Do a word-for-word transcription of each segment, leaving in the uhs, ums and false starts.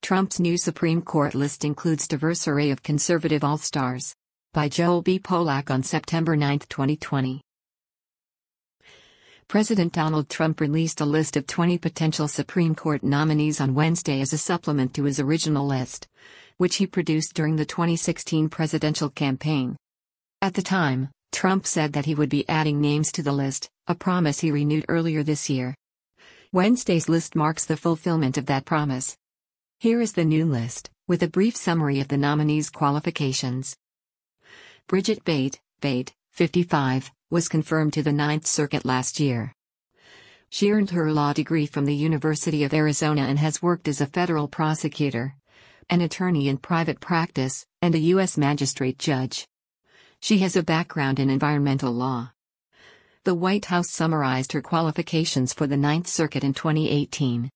Trump's new Supreme Court list includes diverse array of conservative all-stars. By Joel B. Polak on September ninth, twenty twenty. President Donald Trump released a list of twenty potential Supreme Court nominees on Wednesday as a supplement to his original list, which he produced during the twenty sixteen presidential campaign. At the time, Trump said that he would be adding names to the list, a promise he renewed earlier this year. Wednesday's list marks the fulfillment of that promise. Here is the new list, with a brief summary of the nominees' qualifications. Bridget Bate, Bate, fifty-five, was confirmed to the Ninth Circuit last year. She earned her law degree from the University of Arizona and has worked as a federal prosecutor, an attorney in private practice, and a U S magistrate judge. She has a background in environmental law. The White House summarized her qualifications for the Ninth Circuit in twenty eighteen.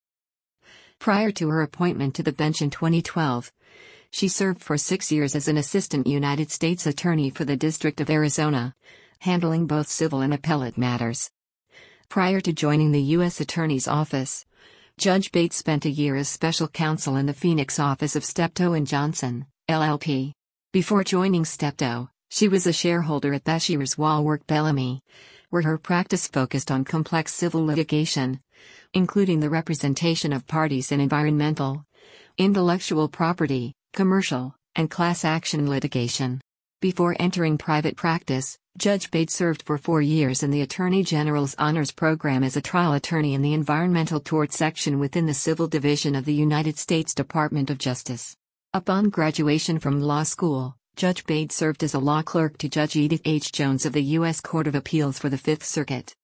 Prior to her appointment to the bench in twenty twelve, she served for six years as an assistant United States attorney for the District of Arizona, handling both civil and appellate matters. Prior to joining the U S Attorney's Office, Judge Bates spent a year as special counsel in the Phoenix office of Steptoe and Johnson, L L P. Before joining Steptoe, she was a shareholder at Beshears Wallwork Bellamy, where her practice focused on complex civil litigation, including the representation of parties in environmental, intellectual property, commercial, and class action litigation. Before entering private practice, Judge Bates served for four years in the Attorney General's Honors Program as a trial attorney in the Environmental Tort Section within the Civil Division of the United States Department of Justice. Upon graduation from law school, Judge Bates served as a law clerk to Judge Edith H. Jones of the U S Court of Appeals for the Fifth Circuit.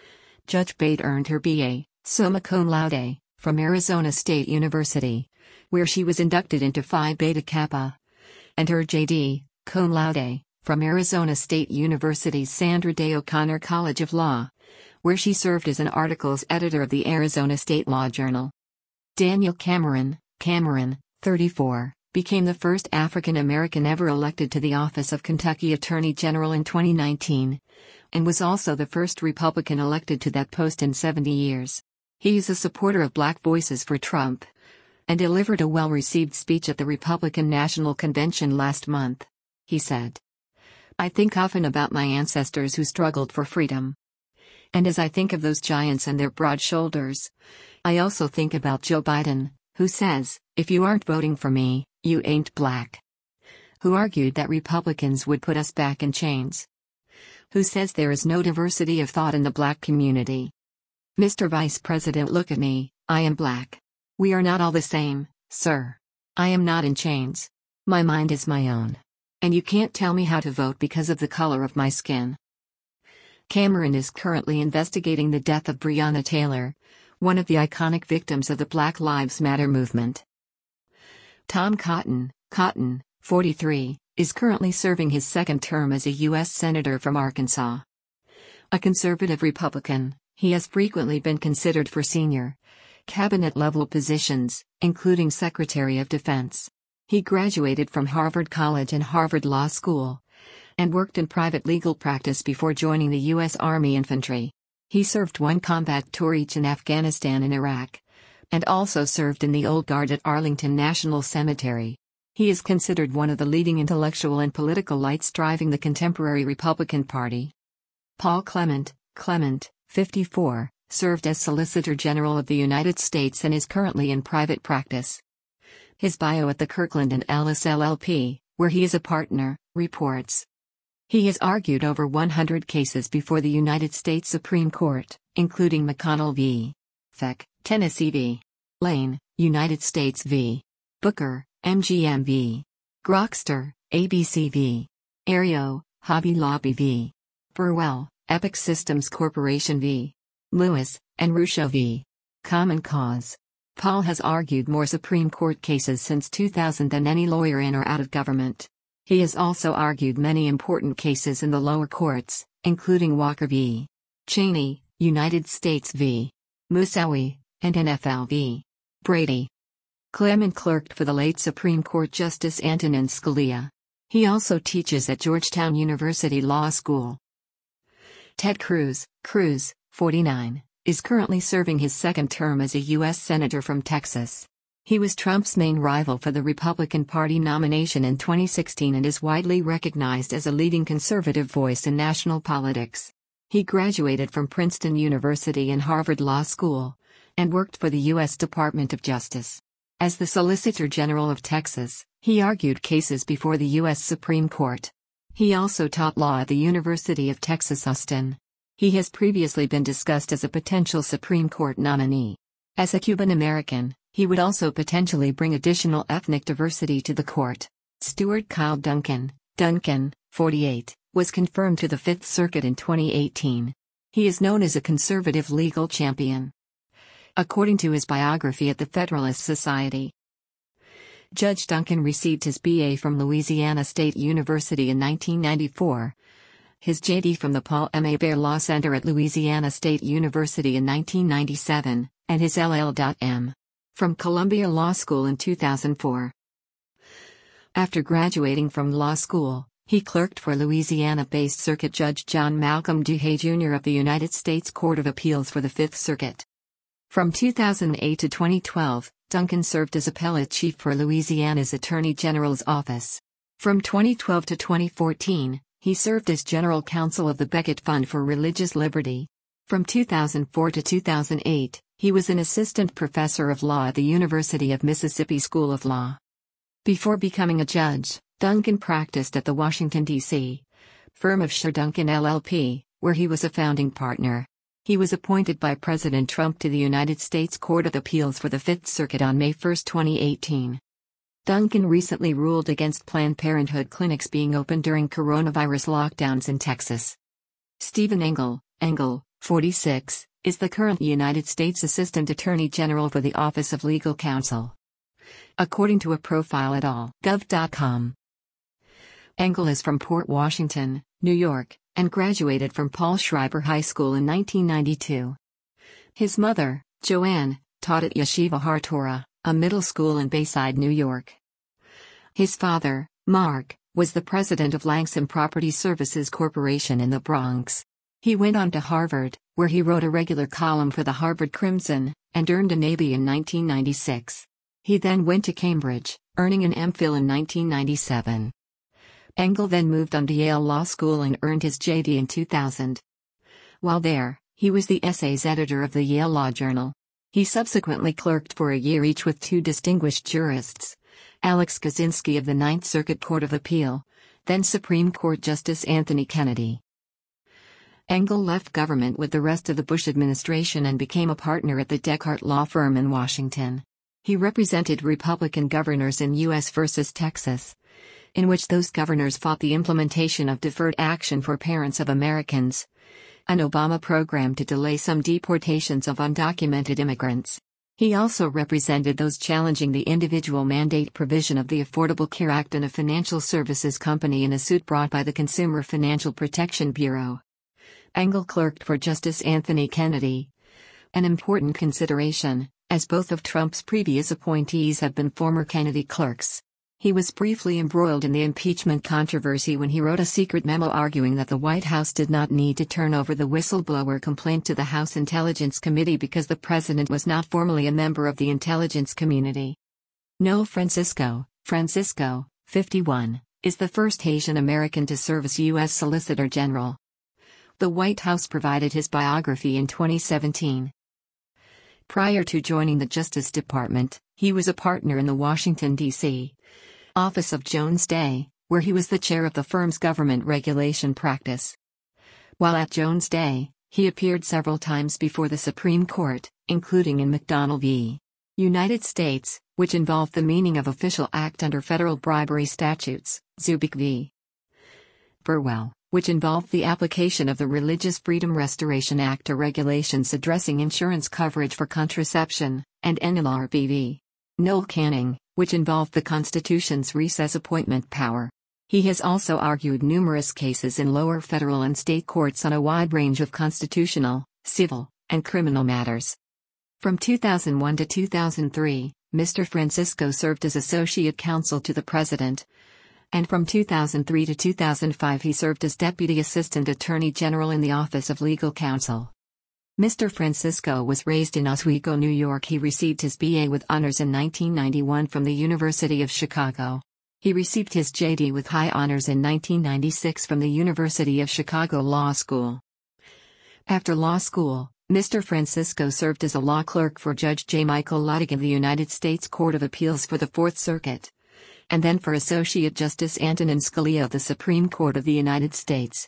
Judge Bates earned her B A, summa cum laude, from Arizona State University, where she was inducted into Phi Beta Kappa, and her J D, cum laude, from Arizona State University's Sandra Day O'Connor College of Law, where she served as an articles editor of the Arizona State Law Journal. Daniel Cameron, Cameron, thirty-four, became the first African American ever elected to the office of Kentucky Attorney General in twenty nineteen, and was also the first Republican elected to that post in seventy years. He is a supporter of Black Voices for Trump, and delivered a well-received speech at the Republican National Convention last month. He said, "I think often about my ancestors who struggled for freedom. And as I think of those giants and their broad shoulders, I also think about Joe Biden, who says, 'If you aren't voting for me, you ain't black.' Who argued that Republicans would put us back in chains. Who says there is no diversity of thought in the black community. Mister Vice President, look at me, I am black. We are not all the same, sir. I am not in chains. My mind is my own. And you can't tell me how to vote because of the color of my skin." Cameron is currently investigating the death of Breonna Taylor, one of the iconic victims of the Black Lives Matter movement. Tom Cotton, Cotton, forty-three, is currently serving his second term as a U S Senator from Arkansas. A conservative Republican, he has frequently been considered for senior, cabinet-level positions, including Secretary of Defense. He graduated from Harvard College and Harvard Law School, and worked in private legal practice before joining the U S Army Infantry. He served one combat tour each in Afghanistan and Iraq, and also served in the Old Guard at Arlington National Cemetery. He is considered one of the leading intellectual and political lights driving the contemporary Republican Party. Paul Clement, Clement, fifty-four, served as Solicitor General of the United States and is currently in private practice. His bio at the Kirkland and Ellis L L P, where he is a partner, reports. He has argued over one hundred cases before the United States Supreme Court, including McConnell v. Feck, Tennessee v. Lane, United States v. Booker, M G M v. Grokster, A B C v. Aereo, Hobby Lobby v. Burwell, Epic Systems Corporation v. Lewis, and Russo v. Common Cause. Paul has argued more Supreme Court cases since two thousand than any lawyer in or out of government. He has also argued many important cases in the lower courts, including Walker v. Cheney, United States v. Moussaoui, and N F L v. Brady. Clement clerked for the late Supreme Court Justice Antonin Scalia. He also teaches at Georgetown University Law School. Ted Cruz, Cruz, forty-nine, is currently serving his second term as a U S Senator from Texas. He was Trump's main rival for the Republican Party nomination in twenty sixteen and is widely recognized as a leading conservative voice in national politics. He graduated from Princeton University and Harvard Law School, and worked for the U S Department of Justice. As the Solicitor General of Texas, he argued cases before the U S Supreme Court. He also taught law at the University of Texas Austin. He has previously been discussed as a potential Supreme Court nominee. As a Cuban American, he would also potentially bring additional ethnic diversity to the court. Stuart Kyle Duncan, Duncan, forty-eight, was confirmed to the Fifth Circuit in twenty eighteen. He is known as a conservative legal champion, according to his biography at the Federalist Society. Judge Duncan received his B A from Louisiana State University in nineteen ninety-four, his J D from the Paul M. Hebert Law Center at Louisiana State University in nineteen ninety-seven, and his L L M from Columbia Law School in two thousand four. After graduating from law school, he clerked for Louisiana-based Circuit Judge John Malcolm Duhay Junior of the United States Court of Appeals for the Fifth Circuit. From two thousand eight to twenty twelve, Duncan served as appellate chief for Louisiana's Attorney General's office. From twenty twelve to twenty fourteen, he served as general counsel of the Becket Fund for Religious Liberty. From two thousand four to two thousand eight, he was an assistant professor of law at the University of Mississippi School of Law. Before becoming a judge, Duncan practiced at the Washington, D C firm of Sher Duncan L L P, where he was a founding partner. He was appointed by President Trump to the United States Court of Appeals for the Fifth Circuit on May first, twenty eighteen. Duncan recently ruled against Planned Parenthood clinics being open during coronavirus lockdowns in Texas. Stephen Engel, Engel, forty-six, is the current United States Assistant Attorney General for the Office of Legal Counsel, according to a profile at all gov dot com. Engel is from Port Washington, New York, and graduated from Paul Schreiber High School in nineteen ninety-two. His mother, Joanne, taught at Yeshiva Har Torah, a middle school in Bayside, New York. His father, Mark, was the president of Langsam Property Services Corporation in the Bronx. He went on to Harvard, where he wrote a regular column for the Harvard Crimson, and earned an A B in nineteen ninety-six. He then went to Cambridge, earning an M Phil in nineteen ninety-seven. Engel then moved on to Yale Law School and earned his J D in two thousand. While there, he was the essays editor of the Yale Law Journal. He subsequently clerked for a year each with two distinguished jurists, Alex Kozinski of the Ninth Circuit Court of Appeal, then Supreme Court Justice Anthony Kennedy. Engel left government with the rest of the Bush administration and became a partner at the Descartes law firm in Washington. He represented Republican governors in U S versus Texas, in which those governors fought the implementation of Deferred Action for Parents of Americans, an Obama program to delay some deportations of undocumented immigrants. He also represented those challenging the individual mandate provision of the Affordable Care Act and a financial services company in a suit brought by the Consumer Financial Protection Bureau. Engel clerked for Justice Anthony Kennedy, an important consideration, as both of Trump's previous appointees have been former Kennedy clerks. He was briefly embroiled in the impeachment controversy when he wrote a secret memo arguing that the White House did not need to turn over the whistleblower complaint to the House Intelligence Committee because the president was not formally a member of the intelligence community. Noel Francisco, Francisco, fifty-one, is the first Haitian American to serve as U S Solicitor General. The White House provided his biography in twenty seventeen. Prior to joining the Justice Department, he was a partner in the Washington, D C office of Jones Day, where he was the chair of the firm's government regulation practice. While at Jones Day, he appeared several times before the Supreme Court, including in McDonnell v. United States, which involved the meaning of official act under federal bribery statutes, Zubik v. Burwell, which involved the application of the Religious Freedom Restoration Act to regulations addressing insurance coverage for contraception, and N L R B v. Noel Canning, which involved the Constitution's recess appointment power. He has also argued numerous cases in lower federal and state courts on a wide range of constitutional, civil, and criminal matters. From two thousand one to two thousand three, Mister Francisco served as Associate Counsel to the President, and from two thousand three to two thousand five he served as Deputy Assistant Attorney General in the Office of Legal Counsel. Mister Francisco was raised in Oswego, New York. He received his B A with honors in nineteen ninety-one from the University of Chicago. He received his J D with high honors in nineteen ninety-six from the University of Chicago Law School. After law school, Mister Francisco served as a law clerk for Judge J. Michael Luttig of the United States Court of Appeals for the Fourth Circuit, and then for Associate Justice Antonin Scalia of the Supreme Court of the United States.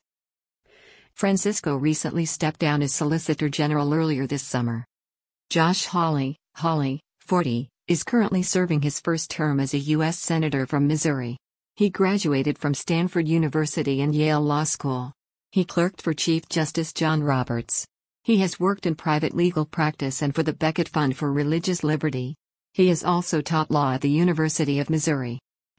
Francisco recently stepped down as Solicitor General earlier this summer. Josh Hawley, Hawley, forty, is currently serving his first term as a U S Senator from Missouri. He graduated from Stanford University and Yale Law School. He clerked for Chief Justice John Roberts. He has worked in private legal practice and for the Becket Fund for Religious Liberty. He has also taught law at the University of Missouri.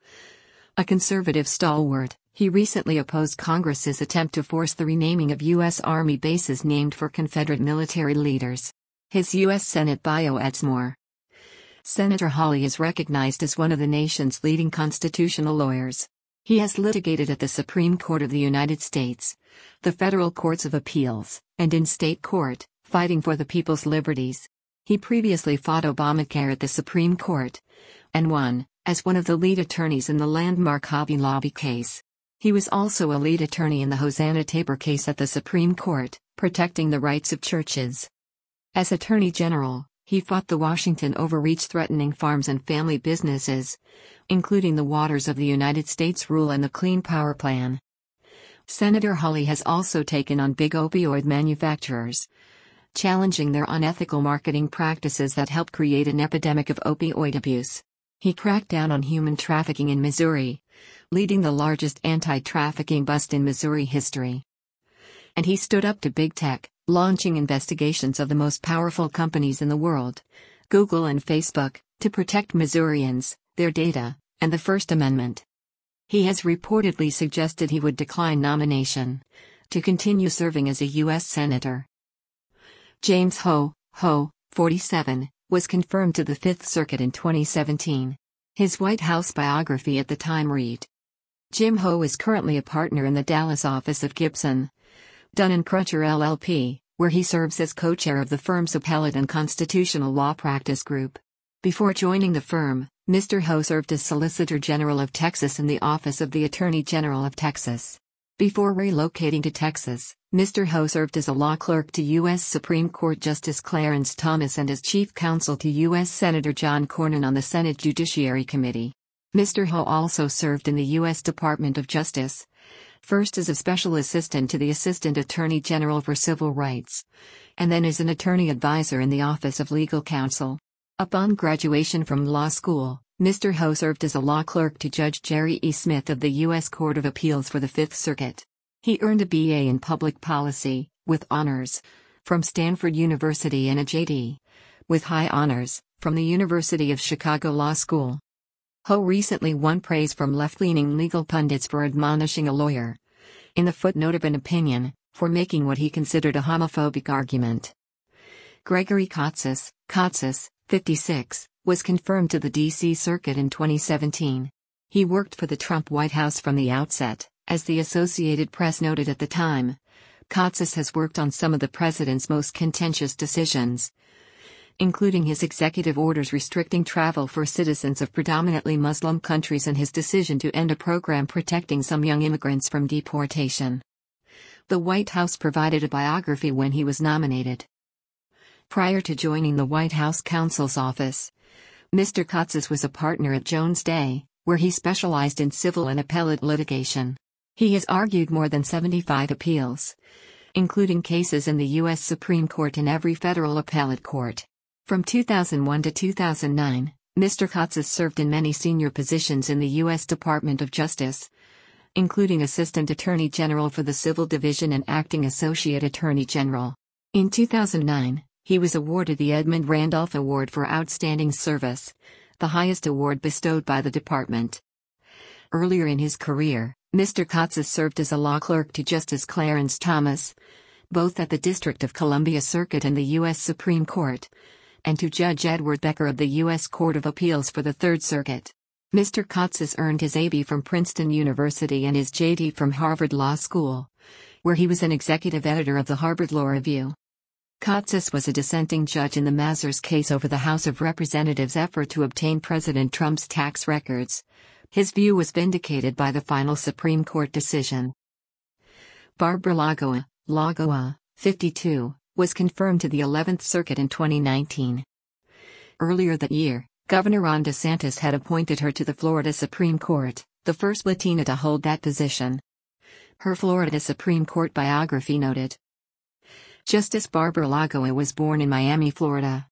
A conservative stalwart, he recently opposed Congress's attempt to force the renaming of U S Army bases named for Confederate military leaders. His U S Senate bio adds more. Senator Hawley is recognized as one of the nation's leading constitutional lawyers. He has litigated at the Supreme Court of the United States, the federal courts of appeals, and in state court, fighting for the people's liberties. He previously fought Obamacare at the Supreme Court and won, as one of the lead attorneys in the landmark Hobby Lobby case. He was also a lead attorney in the Hosanna Tabor case at the Supreme Court, protecting the rights of churches. As Attorney General, he fought the Washington overreach threatening farms and family businesses, including the Waters of the United States rule and the Clean Power Plan. Senator Hawley has also taken on big opioid manufacturers, challenging their unethical marketing practices that help create an epidemic of opioid abuse. He cracked down on human trafficking in Missouri, leading the largest anti-trafficking bust in Missouri history. And he stood up to big tech, launching investigations of the most powerful companies in the world, Google and Facebook, to protect Missourians, their data, and the First Amendment. He has reportedly suggested he would decline nomination to continue serving as a U S Senator. James Ho, Ho, forty-seven, was confirmed to the Fifth Circuit in twenty seventeen. His White House biography at the time read: Jim Ho is currently a partner in the Dallas office of Gibson, Dunn and Crutcher L L P, where he serves as co-chair of the firm's appellate and constitutional law practice group. Before joining the firm, Mister Ho served as Solicitor General of Texas in the Office of the Attorney General of Texas. Before relocating to Texas, Mister Ho served as a law clerk to U S Supreme Court Justice Clarence Thomas and as chief counsel to U S Senator John Cornyn on the Senate Judiciary Committee. Mister Ho also served in the U S Department of Justice, first as a special assistant to the Assistant Attorney General for Civil Rights, and then as an attorney advisor in the Office of Legal Counsel. Upon graduation from law school, Mister Ho served as a law clerk to Judge Jerry E. Smith of the U S Court of Appeals for the Fifth Circuit. He earned a B A in Public Policy, with honors, from Stanford University and a J D, with high honors, from the University of Chicago Law School. Ho recently won praise from left-leaning legal pundits for admonishing a lawyer, in the footnote of an opinion, for making what he considered a homophobic argument. Gregory Katsas, Katsas, fifty-six, was confirmed to the D C Circuit in twenty seventeen. He worked for the Trump White House from the outset, as the Associated Press noted at the time. Katsas has worked on some of the president's most contentious decisions, including his executive orders restricting travel for citizens of predominantly Muslim countries and his decision to end a program protecting some young immigrants from deportation. The White House provided a biography when he was nominated. Prior to joining the White House counsel's office, Mister Katsas was a partner at Jones Day, where he specialized in civil and appellate litigation. He has argued more than seventy-five appeals, including cases in the U S Supreme Court and every federal appellate court. From two thousand one to two thousand nine, Mister Katsas served in many senior positions in the U S Department of Justice, including Assistant Attorney General for the Civil Division and Acting Associate Attorney General. In two thousand nine, he was awarded the Edmund Randolph Award for Outstanding Service, the highest award bestowed by the department. Earlier in his career, Mister Katsas served as a law clerk to Justice Clarence Thomas, both at the District of Columbia Circuit and the U S Supreme Court, and to Judge Edward Becker of the U S Court of Appeals for the Third Circuit. Mister Katsas earned his A B from Princeton University and his J D from Harvard Law School, where he was an executive editor of the Harvard Law Review. Katsas was a dissenting judge in the Mazars case over the House of Representatives' effort to obtain President Trump's tax records. His view was vindicated by the final Supreme Court decision. Barbara Lagoa, Lagoa, fifty-two, was confirmed to the eleventh Circuit in twenty nineteen. Earlier that year, Governor Ron DeSantis had appointed her to the Florida Supreme Court, the first Latina to hold that position. Her Florida Supreme Court biography noted, Justice Barbara Lagoa was born in Miami, Florida.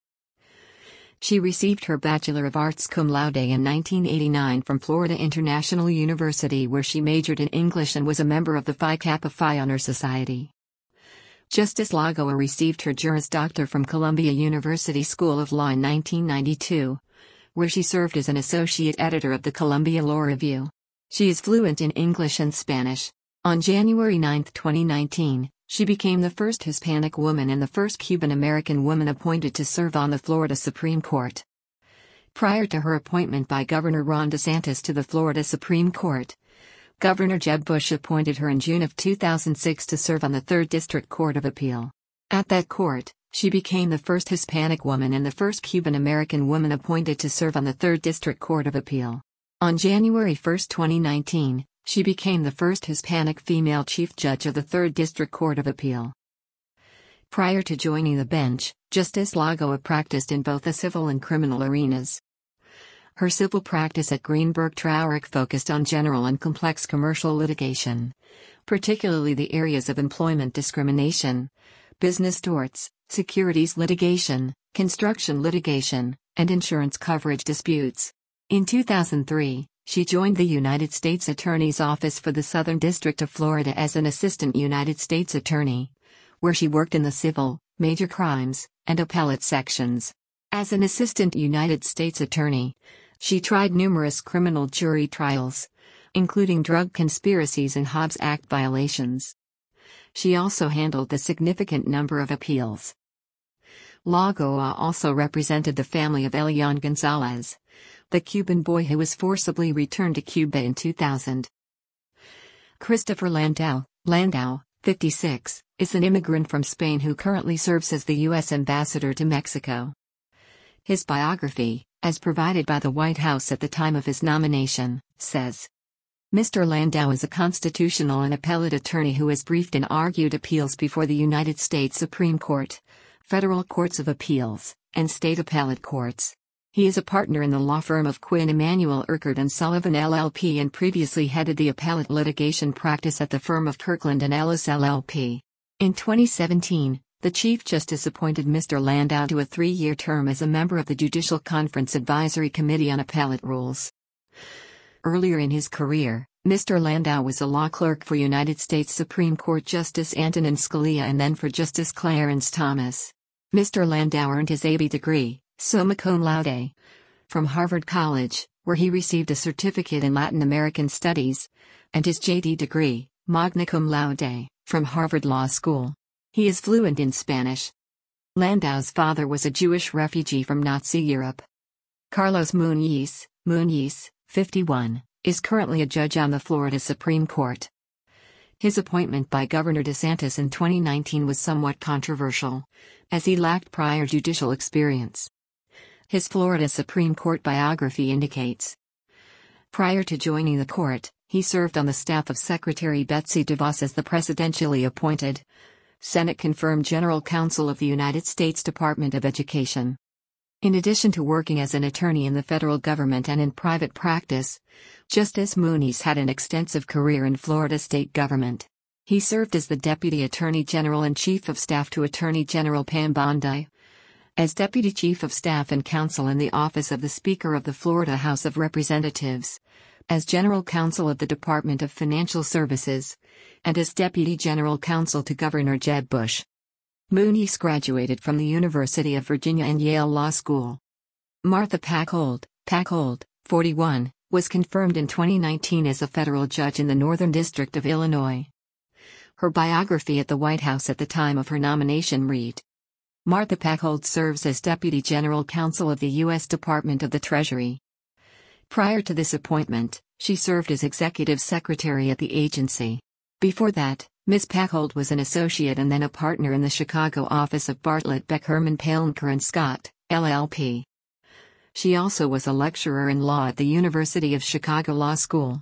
She received her Bachelor of Arts cum laude in nineteen eighty-nine from Florida International University, where she majored in English and was a member of the Phi Kappa Phi Honor Society. Justice Lagoa received her Juris Doctor from Columbia University School of Law in nineteen ninety-two, where she served as an associate editor of the Columbia Law Review. She is fluent in English and Spanish. On January ninth, twenty nineteen, she became the first Hispanic woman and the first Cuban-American woman appointed to serve on the Florida Supreme Court. Prior to her appointment by Governor Ron DeSantis to the Florida Supreme Court, Governor Jeb Bush appointed her in June of two thousand six to serve on the third District Court of Appeal. At that court, she became the first Hispanic woman and the first Cuban-American woman appointed to serve on the third District Court of Appeal. On January first, twenty nineteen, she became the first Hispanic female Chief Judge of the third District Court of Appeal. Prior to joining the bench, Justice Lagoa practiced in both the civil and criminal arenas. Her civil practice at Greenberg Traurig focused on general and complex commercial litigation, particularly the areas of employment discrimination, business torts, securities litigation, construction litigation, and insurance coverage disputes. In two thousand three, she joined the United States Attorney's Office for the Southern District of Florida as an Assistant United States Attorney, where she worked in the civil, major crimes, and appellate sections. As an Assistant United States Attorney, she tried numerous criminal jury trials, including drug conspiracies and Hobbs Act violations. She also handled a significant number of appeals. Lagoa also represented the family of Elian Gonzalez, the Cuban boy who was forcibly returned to Cuba in two thousand. Christopher Landau, Landau, fifty-six, is an immigrant from Spain who currently serves as the U S ambassador to Mexico. His biography, as provided by the White House at the time of his nomination, says, Mister Landau is a constitutional and appellate attorney who has briefed and argued appeals before the United States Supreme Court, federal courts of appeals, and state appellate courts. He is a partner in the law firm of Quinn Emanuel Urquhart and Sullivan L L P and previously headed the appellate litigation practice at the firm of Kirkland and Ellis L L P. In twenty seventeen, the Chief Justice appointed Mister Landau to a three-year term as a member of the Judicial Conference Advisory Committee on Appellate Rules. Earlier in his career, Mister Landau was a law clerk for United States Supreme Court Justice Antonin Scalia and then for Justice Clarence Thomas. Mister Landau earned his A B degree, summa cum laude, from Harvard College, where he received a certificate in Latin American Studies, and his J D degree, magna cum laude, from Harvard Law School. He is fluent in Spanish. Landau's father was a Jewish refugee from Nazi Europe. Carlos Muñiz, Muñiz, fifty-one, is currently a judge on the Florida Supreme Court. His appointment by Governor DeSantis in twenty nineteen was somewhat controversial, as he lacked prior judicial experience. His Florida Supreme Court biography indicates, prior to joining the court, he served on the staff of Secretary Betsy DeVos as the presidentially appointed, Senate-confirmed General Counsel of the United States Department of Education. In addition to working as an attorney in the federal government and in private practice, Justice Muñiz had an extensive career in Florida state government. He served as the Deputy Attorney General and Chief of Staff to Attorney General Pam Bondi, as Deputy Chief of Staff and Counsel in the Office of the Speaker of the Florida House of Representatives, as General Counsel of the Department of Financial Services, and as Deputy General Counsel to Governor Jeb Bush. Muñiz graduated from the University of Virginia and Yale Law School. Martha Pachold, Pachold, forty-one, was confirmed in twenty nineteen as a federal judge in the Northern District of Illinois. Her biography at the White House at the time of her nomination read, Martha Pachold serves as Deputy General Counsel of the U S Department of the Treasury. Prior to this appointment, she served as Executive Secretary at the agency. Before that, Miz Pachold was an associate and then a partner in the Chicago office of Bartlett Beck Herman Palenker and Scott, L L P. She also was a lecturer in law at the University of Chicago Law School.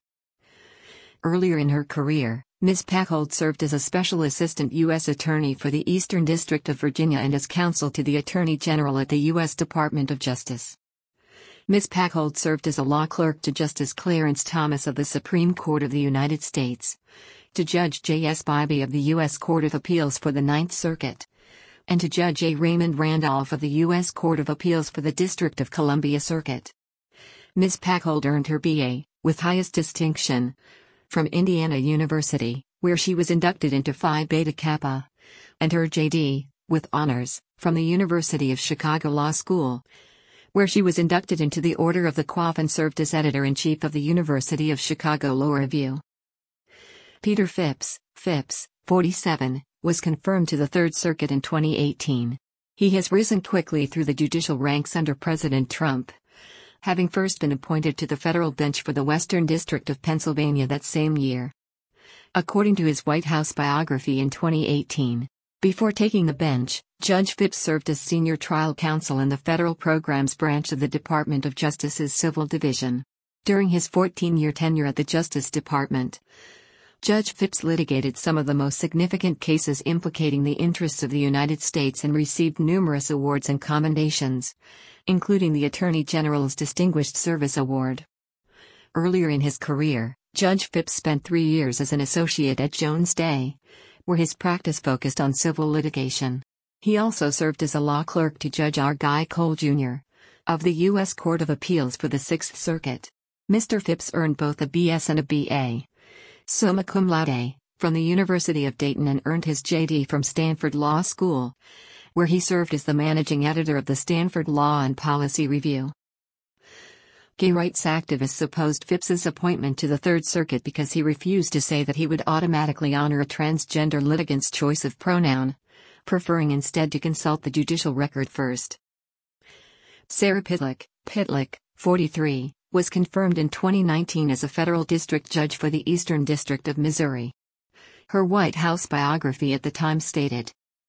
Earlier in her career, Miz Pachold served as a special assistant U S attorney for the Eastern District of Virginia and as counsel to the Attorney General at the U S Department of Justice. Miz Pachold served as a law clerk to Justice Clarence Thomas of the Supreme Court of the United States, to Judge J S Bybee of the U S Court of Appeals for the Ninth Circuit, and to Judge A. Raymond Randolph of the U S Court of Appeals for the District of Columbia Circuit. Miz Pachold earned her B A, with highest distinction, from Indiana University, where she was inducted into Phi Beta Kappa, and her J D, with honors, from the University of Chicago Law School, where she was inducted into the Order of the Coif and served as editor-in-chief of the University of Chicago Law Review. Peter Phipps, Phipps, forty-seven, was confirmed to the Third Circuit in twenty eighteen. He has risen quickly through the judicial ranks under President Trump, having first been appointed to the federal bench for the Western District of Pennsylvania that same year. According to his White House biography in twenty eighteen, before taking the bench, Judge Phipps served as senior trial counsel in the Federal Programs Branch of the Department of Justice's Civil Division. During his fourteen-year tenure at the Justice Department, Judge Phipps litigated some of the most significant cases implicating the interests of the United States and received numerous awards and commendations, including the Attorney General's Distinguished Service Award. Earlier in his career, Judge Phipps spent three years as an associate at Jones Day, where his practice focused on civil litigation. He also served as a law clerk to Judge R. Guy Cole Junior of the U S Court of Appeals for the Sixth Circuit. Mister Phipps earned both a B S and a B A, summa cum laude, from the University of Dayton and earned his J D from Stanford Law School, where he served as the managing editor of the Stanford Law and Policy Review. Gay rights activists opposed Phipps's appointment to the Third Circuit because he refused to say that he would automatically honor a transgender litigant's choice of pronoun, preferring instead to consult the judicial record first. Sarah Pitluck, Pitluck, forty-three, was confirmed in twenty nineteen as a federal district judge for the Eastern District of Missouri. Her White House biography at the time stated,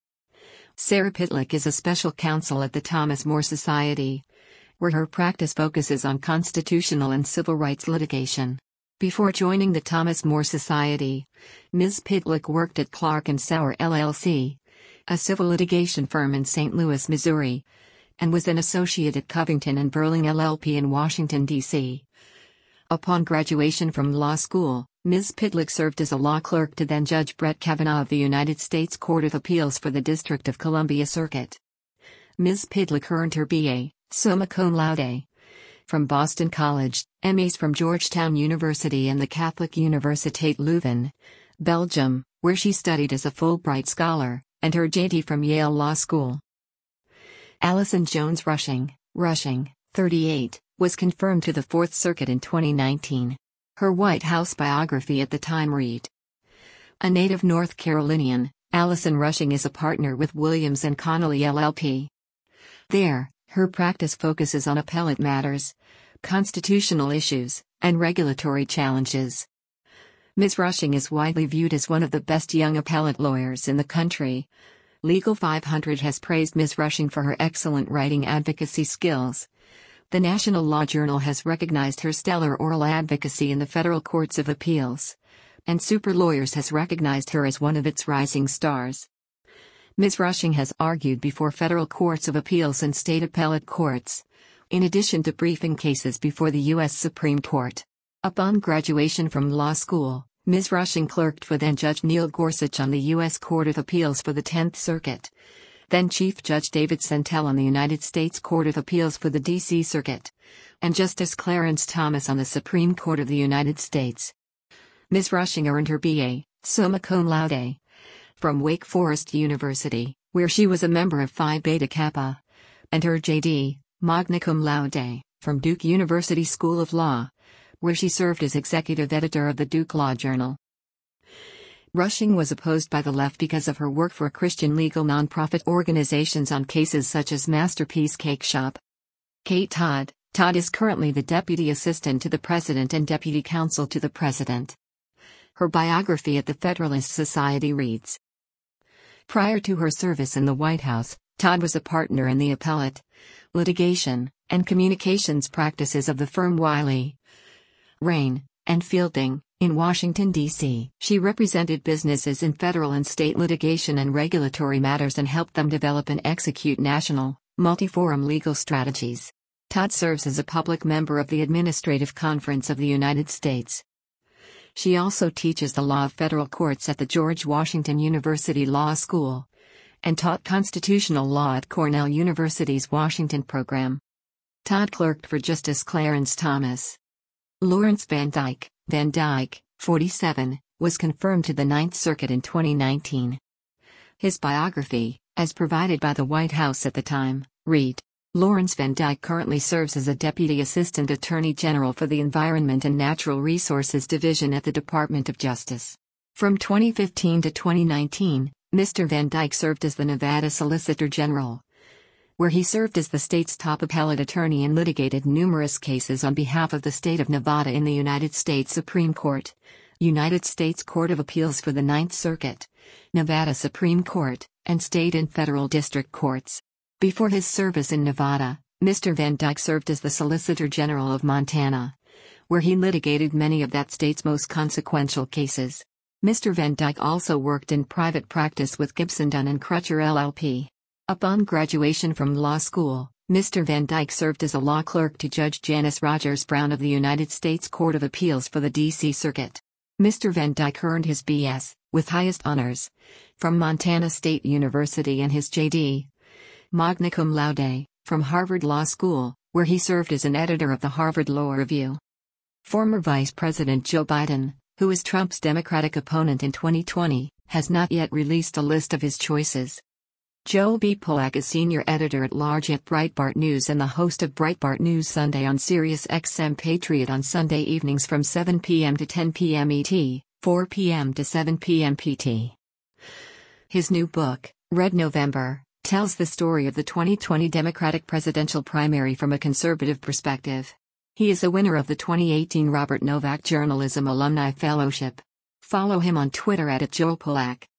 Sarah Pitluck is a special counsel at the Thomas More Society, where her practice focuses on constitutional and civil rights litigation. Before joining the Thomas More Society, Miz Pitluck worked at Clark and Sauer L L C, a civil litigation firm in Saint Louis, Missouri, and was an associate at Covington and Burling L L P in Washington, D C Upon graduation from law school, Miz Pitluck served as a law clerk to then Judge Brett Kavanaugh of the United States Court of Appeals for the District of Columbia Circuit. Miz Pitluck earned her B A, summa cum laude, from Boston College, M As from Georgetown University and the Catholic Universiteit Leuven, Belgium, where she studied as a Fulbright scholar, and her J D from Yale Law School. Allison Jones Rushing, Rushing, thirty-eight, was confirmed to the Fourth Circuit in twenty nineteen. Her White House biography at the time read, a native North Carolinian, Allison Rushing is a partner with Williams and Connolly L L P. There, her practice focuses on appellate matters, constitutional issues, and regulatory challenges. Miz Rushing is widely viewed as one of the best young appellate lawyers in the country. Legal five hundred has praised Miz Rushing for her excellent writing advocacy skills. The National Law Journal has recognized her stellar oral advocacy in the federal courts of appeals, and Super Lawyers has recognized her as one of its rising stars. Miz Rushing has argued before federal courts of appeals and state appellate courts, in addition to briefing cases before the U S Supreme Court. Upon graduation from law school, Miz Rushing clerked for then Judge Neil Gorsuch on the U S Court of Appeals for the Tenth Circuit, then Chief Judge David Santel on the United States Court of Appeals for the D C Circuit, and Justice Clarence Thomas on the Supreme Court of the United States. Miz Rushing earned her B A, summa cum laude, from Wake Forest University, where she was a member of Phi Beta Kappa, and her J D, magna cum laude, from Duke University School of Law, where she served as executive editor of the Duke Law Journal. Rushing was opposed by the left because of her work for Christian legal nonprofit organizations on cases such as Masterpiece Cake Shop. Kate Todd, Todd is currently the Deputy Assistant to the President and Deputy Counsel to the President. Her biography at the Federalist Society reads: prior to her service in the White House, Todd was a partner in the appellate, litigation, and communications practices of the firm Wiley, Rain, and Fielding, in Washington, D C She represented businesses in federal and state litigation and regulatory matters and helped them develop and execute national, multi-forum legal strategies. Todd serves as a public member of the Administrative Conference of the United States. She also teaches the law of federal courts at the George Washington University Law School and taught constitutional law at Cornell University's Washington program. Todd clerked for Justice Clarence Thomas. Lawrence Van Dyke, Van Dyke, forty-seven, was confirmed to the Ninth Circuit in twenty nineteen. His biography, as provided by the White House at the time, read: Lawrence Van Dyke currently serves as a Deputy Assistant Attorney General for the Environment and Natural Resources Division at the Department of Justice. From twenty fifteen to twenty nineteen, Mister Van Dyke served as the Nevada Solicitor General, where he served as the state's top appellate attorney and litigated numerous cases on behalf of the state of Nevada in the United States Supreme Court, United States Court of Appeals for the Ninth Circuit, Nevada Supreme Court, and state and federal district courts. Before his service in Nevada, Mister Van Dyke served as the Solicitor General of Montana, where he litigated many of that state's most consequential cases. Mister Van Dyke also worked in private practice with Gibson Dunn and Crutcher L L P. Upon graduation from law school, Mister Van Dyke served as a law clerk to Judge Janice Rogers Brown of the United States Court of Appeals for the D C Circuit. Mister Van Dyke earned his B S, with highest honors, from Montana State University and his J D, magna cum laude, from Harvard Law School, where he served as an editor of the Harvard Law Review. Former Vice President Joe Biden, who is Trump's Democratic opponent in twenty twenty, has not yet released a list of his choices. Joe B. Polak is senior editor-at-large at Breitbart News and the host of Breitbart News Sunday on Sirius X M Patriot on Sunday evenings from seven p m to ten p m E T, four p m to seven p m P T. His new book, Red November, tells the story of the twenty twenty Democratic presidential primary from a conservative perspective. He is a winner of the twenty eighteen Robert Novak Journalism Alumni Fellowship. Follow him on Twitter at, at Joe Polak.